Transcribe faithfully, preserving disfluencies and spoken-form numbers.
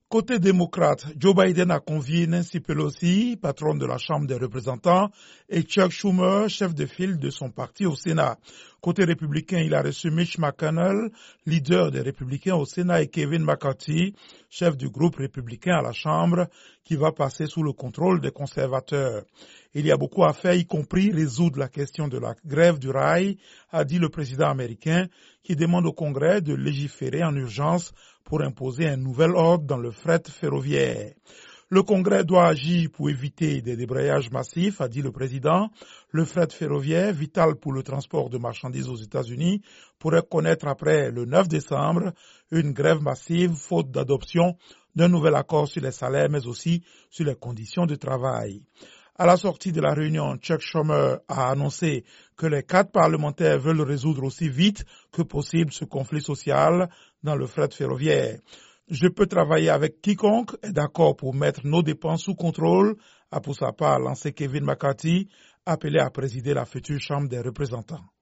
Côté démocrate, Joe Biden a convié Nancy Pelosi, patronne de la Chambre des représentants, et Chuck Schumer, chef de file de son parti au Sénat. Côté républicain, il a reçu Mitch McConnell, leader des républicains au Sénat, et Kevin McCarthy, chef du groupe républicain à la Chambre, qui va passer sous le contrôle des conservateurs. Il y a beaucoup à faire, y compris résoudre la question de la grève du rail, a dit le président américain, qui demande au Congrès de légiférer en urgence pour imposer un nouvel ordre dans le fret ferroviaire. Le Congrès doit agir pour éviter des débrayages massifs, a dit le président. Le fret ferroviaire, vital pour le transport de marchandises aux États-Unis, pourrait connaître après le neuf décembre une grève massive faute d'adoption d'un nouvel accord sur les salaires, mais aussi sur les conditions de travail. À la sortie de la réunion, Chuck Schumer a annoncé que les quatre parlementaires veulent résoudre aussi vite que possible ce conflit social dans le fret ferroviaire. Je peux travailler avec quiconque est d'accord pour mettre nos dépenses sous contrôle, a pour sa part lancé Kevin McCarthy, appelé à présider la future Chambre des représentants.